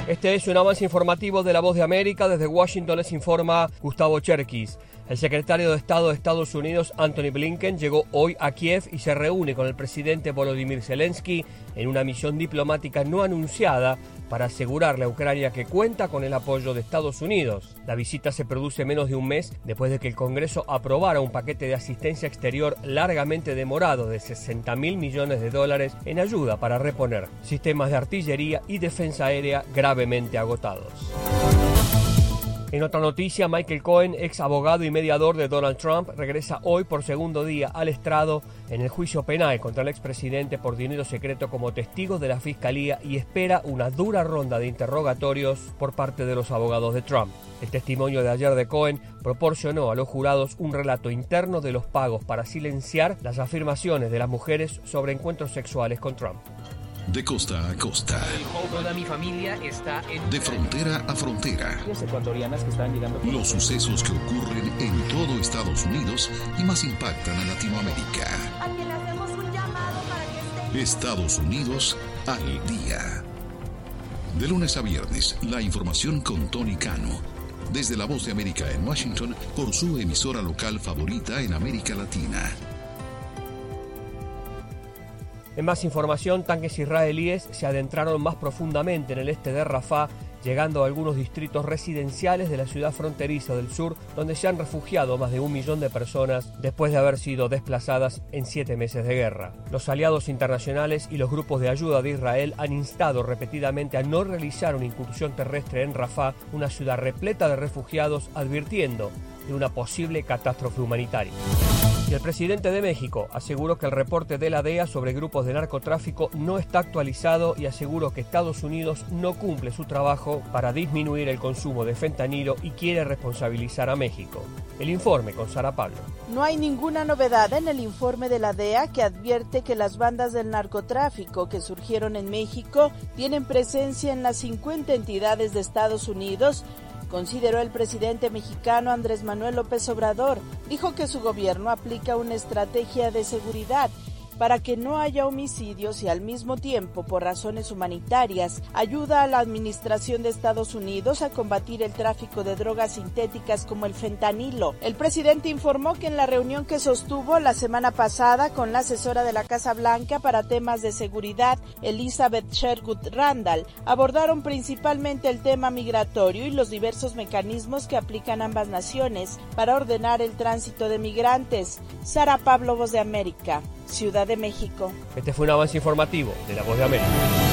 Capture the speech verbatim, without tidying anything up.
Este es un avance informativo de La Voz de América. Desde Washington les informa Gustavo Cherkis. El secretario de Estado de Estados Unidos, Antony Blinken, llegó hoy a Kiev y se reúne con el presidente Volodymyr Zelensky en una misión diplomática no anunciada para asegurarle a Ucrania que cuenta con el apoyo de Estados Unidos. La visita se produce menos de un mes después de que el Congreso aprobara un paquete de asistencia exterior largamente demorado de sesenta mil millones de dólares en ayuda para reponer sistemas de artillería y defensa aérea gravemente agotados. En otra noticia, Michael Cohen, ex abogado y mediador de Donald Trump, regresa hoy por segundo día al estrado en el juicio penal contra el expresidente por dinero secreto como testigo de la Fiscalía y espera una dura ronda de interrogatorios por parte de los abogados de Trump. El testimonio de ayer de Cohen proporcionó a los jurados un relato interno de los pagos para silenciar las afirmaciones de las mujeres sobre encuentros sexuales con Trump. De costa a costa. Toda mi familia está en... De frontera a frontera. ecuatorianas que están llegando... Los sucesos que ocurren en todo Estados Unidos y más impactan a Latinoamérica. A quien le hacemos un llamado para que esté... Estados Unidos al día. De lunes a viernes, la información con Tony Cano. Desde La Voz de América en Washington, por su emisora local favorita en América Latina. En más información, tanques israelíes se adentraron más profundamente en el este de Rafah, llegando a algunos distritos residenciales de la ciudad fronteriza del sur, donde se han refugiado más de un millón de personas después de haber sido desplazadas en siete meses de guerra. Los aliados internacionales y los grupos de ayuda de Israel han instado repetidamente a no realizar una incursión terrestre en Rafah, una ciudad repleta de refugiados, advirtiendo de una posible catástrofe humanitaria. Y el presidente de México aseguró que el reporte de la D E A sobre grupos de narcotráfico no está actualizado y aseguró que Estados Unidos no cumple su trabajo para disminuir el consumo de fentanilo y quiere responsabilizar a México. El informe con Sara Pablo. No hay ninguna novedad en el informe de la D E A que advierte que las bandas del narcotráfico que surgieron en México tienen presencia en las cincuenta entidades de Estados Unidos, consideró el presidente mexicano Andrés Manuel López Obrador. Dijo que su gobierno aplica una estrategia de seguridad para que no haya homicidios y al mismo tiempo, por razones humanitarias, ayuda a la administración de Estados Unidos a combatir el tráfico de drogas sintéticas como el fentanilo. El presidente informó que en la reunión que sostuvo la semana pasada con la asesora de la Casa Blanca para temas de seguridad, Elizabeth Sherwood Randall, abordaron principalmente el tema migratorio y los diversos mecanismos que aplican ambas naciones para ordenar el tránsito de migrantes. Sara Pablo, Voz de América, Ciudad de México. Este fue un avance informativo de La Voz de América.